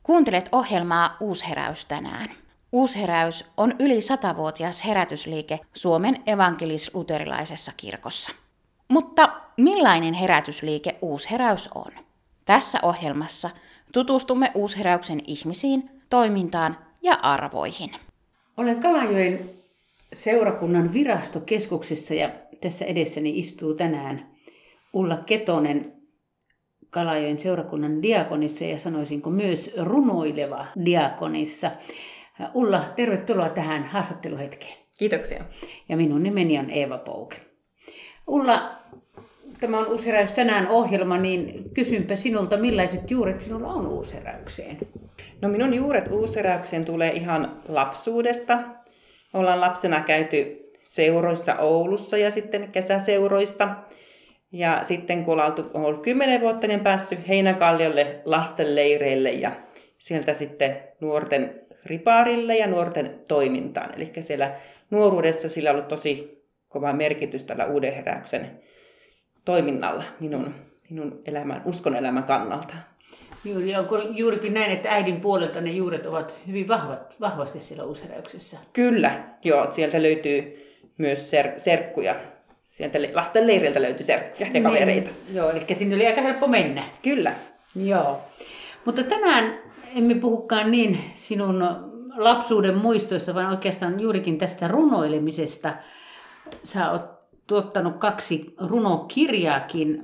Kuuntelet ohjelmaa Uusheräys tänään. Uusheräys on yli 100-vuotias herätysliike Suomen evankelis-luterilaisessa kirkossa. Mutta millainen herätysliike Uusheräys on? Tässä ohjelmassa tutustumme Uusheräyksen ihmisiin, toimintaan ja arvoihin. Olen Kalajoen seurakunnan virastokeskuksessa ja tässä edessäni istuu tänään Ulla Ketonen, Kalajoen seurakunnan diakonissa ja sanoisinko myös runoileva diakonissa. Ulla, tervetuloa tähän haastatteluhetkeen. Kiitoksia. Ja minun nimeni on Eeva Pouke. Ulla, tämä on Uusheräys tänään ohjelma, niin kysynpä sinulta, millaiset juuret sinulla on Uusheräykseen? No minun juuret Uusheräykseen tulee ihan lapsuudesta. Ollaan lapsena käyty seuroissa Oulussa ja sitten kesäseuroissa. Ja sitten kun ollaan ollut 10 vuotta, niin päässyt Heinäkalliolle lastenleireille ja sieltä sitten nuorten riparille ja nuorten toimintaan. Eli siellä nuoruudessa sillä on ollut tosi kova merkitys tällä uuden heräyksen toiminnalla minun elämän, uskon elämän kannalta. Onko juurikin näin, että äidin puolelta ne juuret ovat hyvin vahvasti siellä Uusheräyksessä? Kyllä, joo. Sieltä löytyy myös serkkuja. Sieltä lastenleiriltä löytyi serkkuja ja kavereita. Niin, joo, eli sinne oli aika helppo mennä. Kyllä. Joo. Mutta tänään emme puhukaan niin sinun lapsuuden muistoista, vaan oikeastaan juurikin tästä runoilemisesta. Sä oot tuottanut 2 runokirjaakin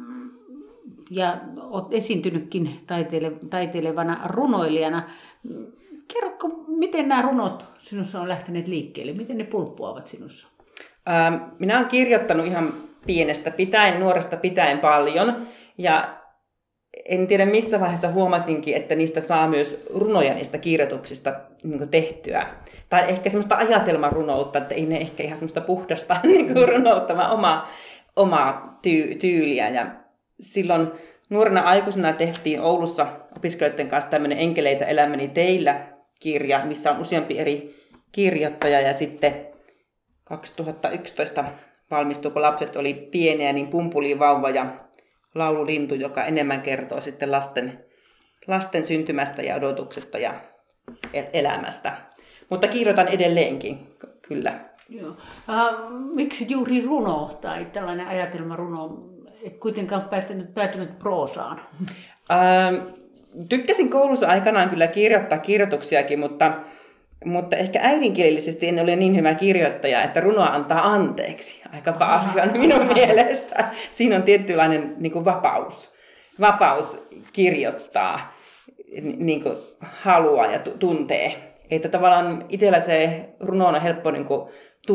ja oot esiintynytkin taiteilevana runoilijana. Kerrotko, miten nämä runot sinussa on lähteneet liikkeelle? Miten ne pulppuavat sinussa? Minä olen kirjoittanut ihan pienestä pitäen, nuoresta pitäen paljon. Ja en tiedä missä vaiheessa huomasinkin, että niistä saa myös runoja niistä kirjoituksista niin tehtyä. Tai ehkä semmoista ajatelmarunoutta, että ei ne ehkä ihan semmoista puhdasta runoutta, vaan omaa tyyliä. Ja silloin nuorena aikuisena tehtiin Oulussa opiskelijoiden kanssa tämmöinen Enkeleitä elämäni teillä -kirja, missä on useampi eri kirjoittaja. Ja sitten 2011 valmistui, kun lapset oli pieniä, niin Pumpulivauva ja Laululintu, joka enemmän kertoo sitten lasten syntymästä ja odotuksesta ja elämästä. Mutta kirjoitan edelleenkin, kyllä. Joo. Miksi juuri runo tai tällainen ajatelmaruno, et kuitenkaan päätynyt proosaan? Tykkäsin koulussa aikanaan kyllä kirjoittaa kirjoituksiakin, mutta ehkä äidinkielisesti en ole niin hyvä kirjoittaja, että runoa antaa anteeksi aika paljon minun mielestä. Siinä on tietynlainen niin kuin vapaus kirjoittaa niin kuin haluaa ja tuntee. Että tavallaan itsellä se runo on helppo niin kuin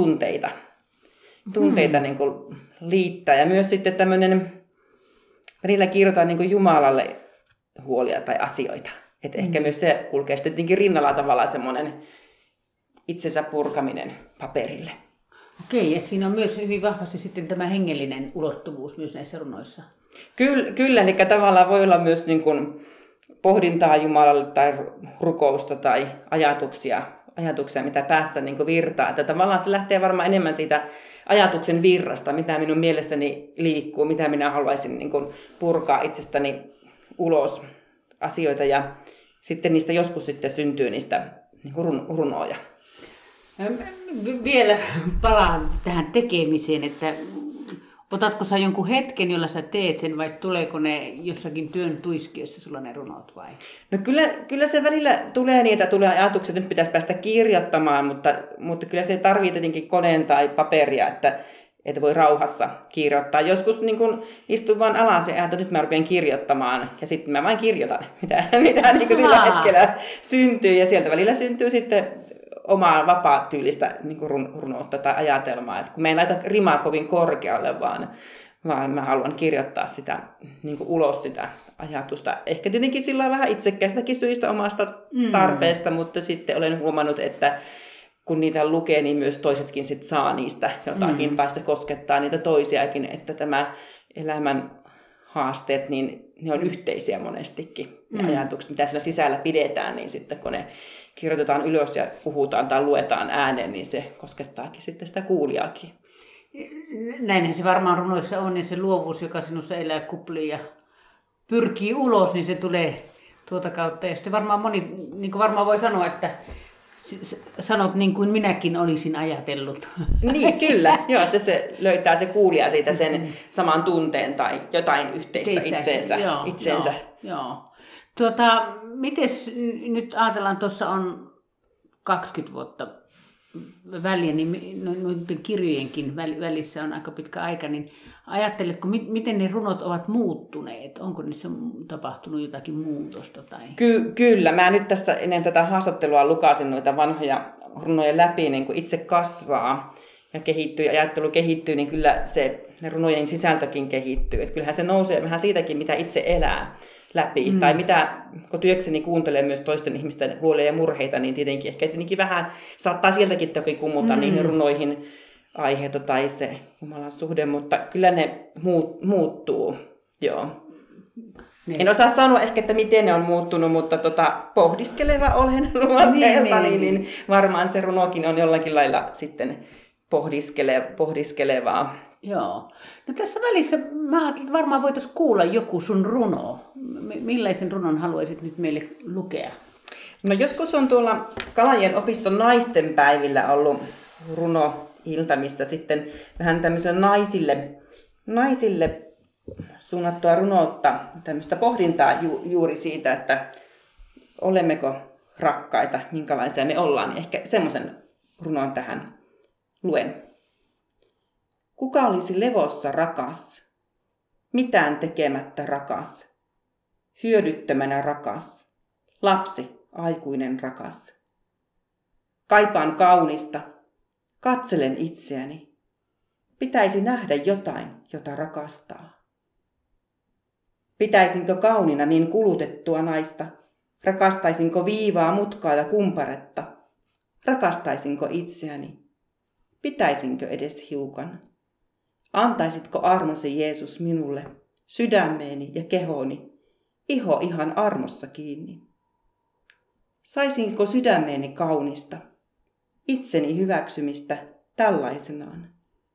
tunteita niin kuin liittää. Ja myös sitten tämmöinen, välillä kirjoitan niin kuin Jumalalle huolia tai asioita. Että ehkä myös se kulkee sitten tietenkin rinnalla tavallaan semmoinen itsensä purkaminen paperille. Okei, ja siinä on myös hyvin vahvasti sitten tämä hengellinen ulottuvuus myös näissä runoissa. Kyllä, eli tavallaan voi olla myös niin kuin pohdintaa Jumalalle tai rukousta tai ajatuksia mitä päässä niin kuin virtaa. Että tavallaan se lähtee varmaan enemmän siitä ajatuksen virrasta, mitä minun mielessäni liikkuu, mitä minä haluaisin niin kuin purkaa itsestäni ulos asioita ja sitten niistä joskus sitten syntyy niistä niin kuin runoja. Vielä palaan tähän tekemiseen, että otatko sä jonkun hetken, jolla sä teet sen vai tuleeko ne jossakin työn tuiskiessa sulla ne runot vai? No kyllä se välillä tulee ajatuksia, että nyt pitäisi päästä kirjoittamaan, mutta kyllä se tarvitsee tietenkin koneen tai paperia, että voi rauhassa kirjoittaa. Joskus niin kun istun vaan alas ja että nyt mä rupean kirjoittamaan ja sitten mä vain kirjoitan, mitä niin kuin sillä hetkellä syntyy. Ja sieltä välillä syntyy sitten omaa vapaa-tyylistä niin kuin runoutta tai ajatelmaa. Et kun mä en laita rimaa kovin korkealle, vaan mä haluan kirjoittaa sitä niin kuin ulos sitä ajatusta. Ehkä tietenkin sillä vähän itsekkäistäkin syistä omasta tarpeesta, mutta sitten olen huomannut, että kun niitä lukee, niin myös toisetkin sit saa niistä jotakin, tai se koskettaa niitä toisiakin, että tämä elämän haasteet, niin ne on yhteisiä monestikin. Ja ajatukset, mitä siellä sisällä pidetään, niin sitten kun ne kirjoitetaan ylös ja puhutaan tai luetaan ääneen, niin se koskettaakin sitten sitä kuulijaakin. Näinhän se varmaan runoissa on, niin se luovuus, joka sinussa elää kuplii ja pyrkii ulos, niin se tulee tuota kautta. Ja sitten varmaan moni, niin kuin varmaan voi sanoa, että sanot niin kuin minäkin olisin ajatellut. Niin, kyllä. Joo, että se löytää se kuulija siitä sen saman tunteen tai jotain yhteistä itseensä. Joo. Mites nyt ajatellaan, tuossa on 20 vuotta väliä, niin noiden kirjojenkin välissä on aika pitkä aika, niin ajatteletko, miten ne runot ovat muuttuneet? Onko niissä tapahtunut jotakin muutosta? Tai? Kyllä. Mä nyt tässä ennen tätä haastattelua lukasin noita vanhoja runoja läpi, niin kun itse kasvaa ja kehittyy, ja ajattelu kehittyy, niin kyllä se runojen sisältökin kehittyy. Et kyllähän se nousee vähän siitäkin, mitä itse elää läpi. Tai mitä, kun työkseni kuuntelee myös toisten ihmisten huolia ja murheita, niin tietenkin vähän saattaa sieltäkin toki kumuta niihin runoihin aiheita tai se Jumalan suhde, mutta kyllä ne muuttuu. Joo. Niin. En osaa sanoa ehkä, että miten ne on muuttunut, mutta pohdiskeleva olen luonteelta, niin varmaan se runokin on jollakin lailla sitten pohdiskelevaa. Joo. No tässä välissä mä ajattelin, että varmaan voitaisiin kuulla joku sun runo. Millaisen runon haluaisit nyt meille lukea? No joskus on tuolla Kalajoen opiston naistenpäivillä ollut runoilta, missä sitten vähän tämmöiselle naisille suunnattua runoutta, tämmöistä pohdintaa juuri siitä, että olemmeko rakkaita, minkälaisia me ollaan. Niin ehkä semmoisen runon tähän luen. Kuka olisi levossa rakas, mitään tekemättä rakas, hyödyttömänä rakas, lapsi, aikuinen rakas. Kaipaan kaunista, katselen itseäni, pitäisi nähdä jotain, jota rakastaa. Pitäisinkö kaunina niin kulutettua naista, rakastaisinko viivaa, mutkaa ja kumparetta, rakastaisinko itseäni, pitäisinkö edes hiukan. Antaisitko armosi Jeesus minulle, sydämeeni ja kehoni, iho ihan armossa kiinni? Saisinko sydämeeni kaunista, itseni hyväksymistä tällaisenaan?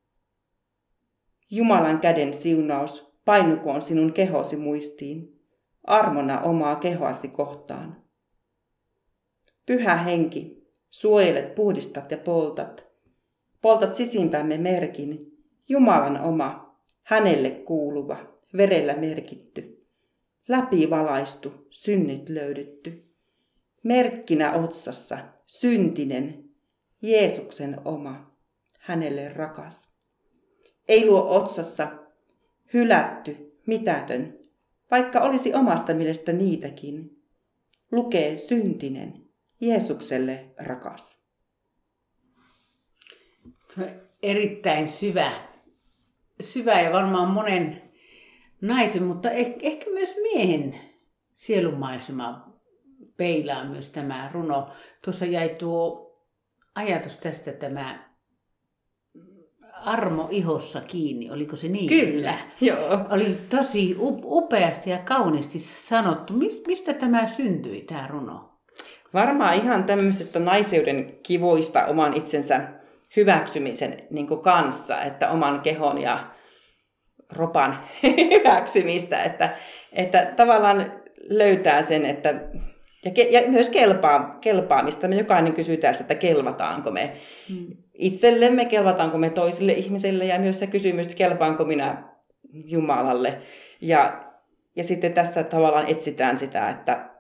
Jumalan käden siunaus painukoon sinun kehosi muistiin, armona omaa kehoasi kohtaan. Pyhä henki, suojelet, puhdistat ja poltat sisimpämme merkin, Jumalan oma, hänelle kuuluva, verellä merkitty, läpivalaistu, synnit löydetty, merkkinä otsassa, syntinen, Jeesuksen oma, hänelle rakas. Ei luo otsassa, hylätty, mitätön, vaikka olisi omasta mielestä niitäkin, lukee syntinen, Jeesukselle rakas. Erittäin syvä ja varmaan monen naisen, mutta ehkä myös miehen sielunmaisema peilaa myös tämä runo. Tuossa jäi tuo ajatus tästä, tämä armo ihossa kiinni, oliko se niin? Kyllä, joo. Oli tosi upeasti ja kauniisti sanottu. Mistä tämä syntyi, tämä runo? Varmaan ihan tämmöisestä naiseuden kivoista oman itsensä hyväksymisen niin kuin kanssa, että oman kehon ja ropan hyväksymistä, että tavallaan löytää sen, että ja myös kelpaamista. Me jokainen kysytään, että kelvataanko me itsellemme, kelvataanko me toisille ihmisille ja myös se kysymys, että kelpaanko minä Jumalalle. Ja sitten tässä tavallaan etsitään sitä, että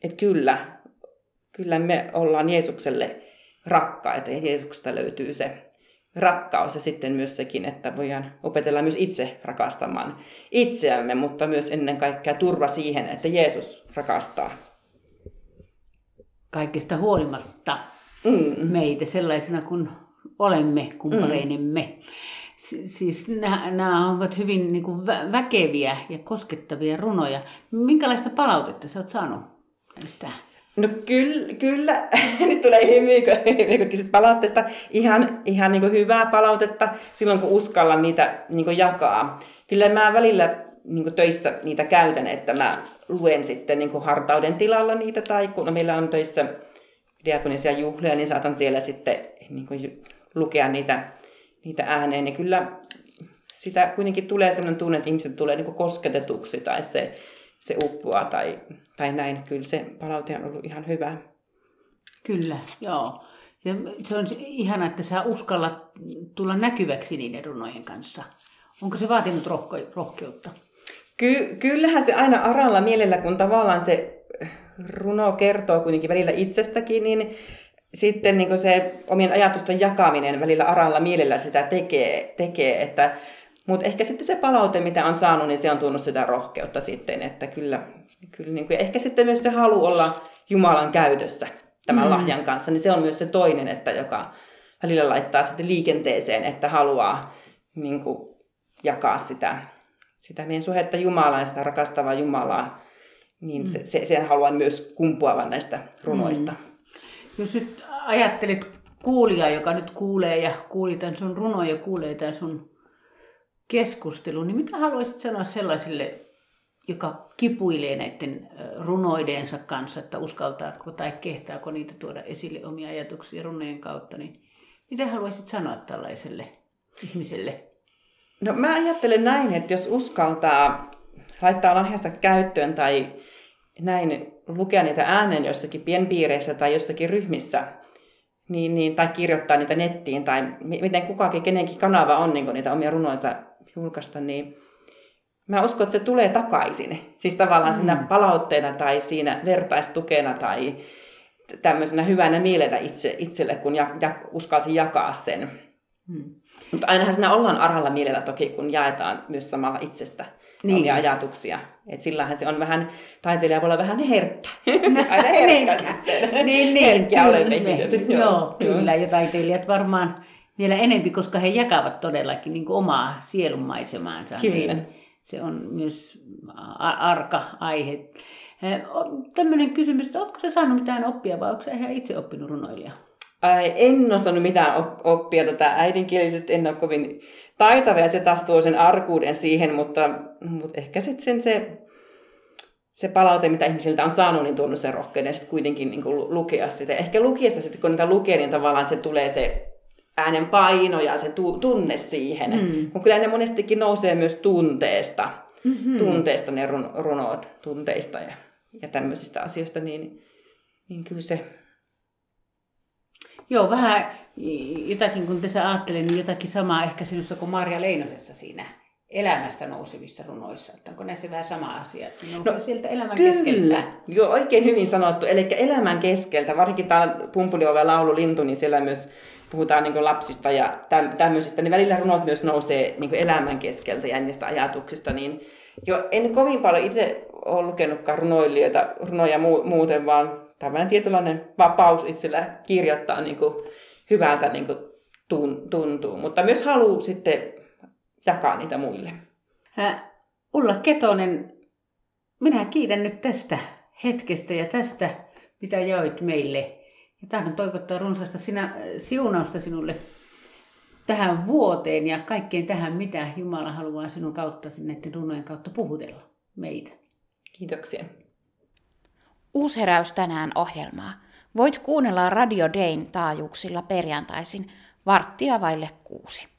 kyllä me ollaan Jeesukselle rakkaita ja Jeesuksesta löytyy se rakkaus ja sitten myös sekin, että voidaan opetella myös itse rakastamaan itseämme, mutta myös ennen kaikkea turva siihen, että Jeesus rakastaa. Kaikesta huolimatta meitä sellaisena kuin olemme kumppaneinimme. Siis nämä ovat hyvin niin kuin väkeviä ja koskettavia runoja. Minkälaista palautetta sä oot saanut näistä? No kyllä. Nyt tulee hymyä kysyt palautteesta. Ihan niin kuin hyvää palautetta silloin, kun uskallan niitä niin kuin jakaa. Kyllä mä välillä niin kuin töissä niitä käytän, että mä luen sitten niin kuin hartauden tilalla niitä. Tai kun meillä on töissä diakonisia juhlia, niin saatan siellä sitten niin kuin lukea niitä ääneen. Ja kyllä sitä kuitenkin tulee sellainen tunne, että ihmiset tulee niin kuin kosketetuksi tai se uppoaa tai näin. Kyllä se palaute on ollut ihan hyvä. Kyllä, joo. Ja se on ihana, että sä uskallat tulla näkyväksi niiden runojen kanssa. Onko se vaatinut rohkeutta? Kyllähän se aina aralla mielellä, kun tavallaan se runo kertoo kuitenkin välillä itsestäkin, niin sitten niin se omien ajatusten jakaminen välillä aralla mielellä sitä tekee. Mutta ehkä sitten se palaute, mitä on saanut, niin se on tuonut sitä rohkeutta sitten. Että kyllä niin kuin, ehkä sitten myös se halu olla Jumalan käytössä tämän lahjan kanssa, niin se on myös se toinen, että joka välillä laittaa sitten liikenteeseen, että haluaa niin kuin, jakaa sitä meidän suhdetta Jumalaan ja sitä rakastavaa Jumalaa, niin se haluaa myös kumpuavan näistä runoista. Jos nyt ajattelet kuulijaa, joka nyt kuulee ja kuuli tämän sun runon ja kuulee tämän sun keskustelun, niin mitä haluaisit sanoa sellaisille, joka kipuilee näiden runoidensa kanssa, että uskaltaako tai kehtaako niitä tuoda esille omia ajatuksia runojen kautta, niin mitä haluaisit sanoa tällaiselle ihmiselle? No mä ajattelen näin, että jos uskaltaa laittaa lahjansa käyttöön tai näin lukea niitä ääneen jossakin pienpiireissä tai jossakin ryhmissä, tai kirjoittaa niitä nettiin tai miten kukakin, kenenkin kanava on niin niitä omia runoinsa julkaista, niin mä uskon, että se tulee takaisin. Siis tavallaan siinä palautteena tai siinä vertaistukena tai tämmöisenä hyvänä mielellä itselle, kun uskalsi jakaa sen. Mutta ainahan siinä ollaan arhalla mielellä toki, kun jaetaan myös samalla itsestä omia ajatuksia. Et sillähän se on vähän, taiteilija voi olla vähän herkkä. Aina herkkä sitten. Herkkiä olemme ihmiset. Joo, kyllä. Ja taiteilijat varmaan vielä enempi, koska he jakavat todellakin niin kuin omaa sielunmaisemaansa. Kyllä. Niin se on myös arka aihe. Tämmöinen kysymys, että oletko sä saanut mitään oppia vai onko sä ihan itse oppinut runoilija? En ole saanut mitään oppia äidinkielisesti, en ole kovin taitava ja se taas tuo sen arkuuden siihen, mutta ehkä sitten se palaute, mitä ihmisiltä on saanut, niin tuonut sen rohkeuden sitten kuitenkin niin kuin lukea sitä. Ehkä lukiessa sitten, kun niitä lukee, niin tavallaan se tulee se äänen paino ja se tunne siihen. Kun kyllä ne monestikin nousee myös tunteesta. Tunteesta ne runot, tunteista ja tämmöisistä asioista, niin kyllä se... Joo, vähän jotakin, kun tässä ajattelin, niin jotakin samaa ehkä sinussa kuin Marja Leinosessa siinä elämästä nousevissa runoissa. Että onko näissä vähän sama asia, että nousee sieltä elämän keskeltä? Joo, oikein hyvin sanottu. Eli elämän keskeltä, varsinkin täällä Pumpuliove laulu Lintu, niin siellä myös puhutaan niin kuin lapsista ja tämmöisistä, niin välillä runot myös nousee niin kuin elämän keskeltä ja niistä ajatuksista. Niin en kovin paljon itse ole lukenutkaan runoja muuten, vaan tämmöinen tietynlainen vapaus itsellä kirjoittaa niin kuin hyvältä niin kuin tuntuu, mutta myös haluaa sitten jakaa niitä muille. Ulla Ketonen, minä kiitän nyt tästä hetkestä ja tästä, mitä jaoit meille. Ja tahdon toivottaa runsaasta siunausta sinulle tähän vuoteen ja kaikkeen tähän, mitä Jumala haluaa sinun kautta, näiden runojen kautta puhutella meitä. Kiitoksia. Uusheräys tänään -ohjelmaa voit kuunnella Radio Dayn taajuuksilla perjantaisin 5:45.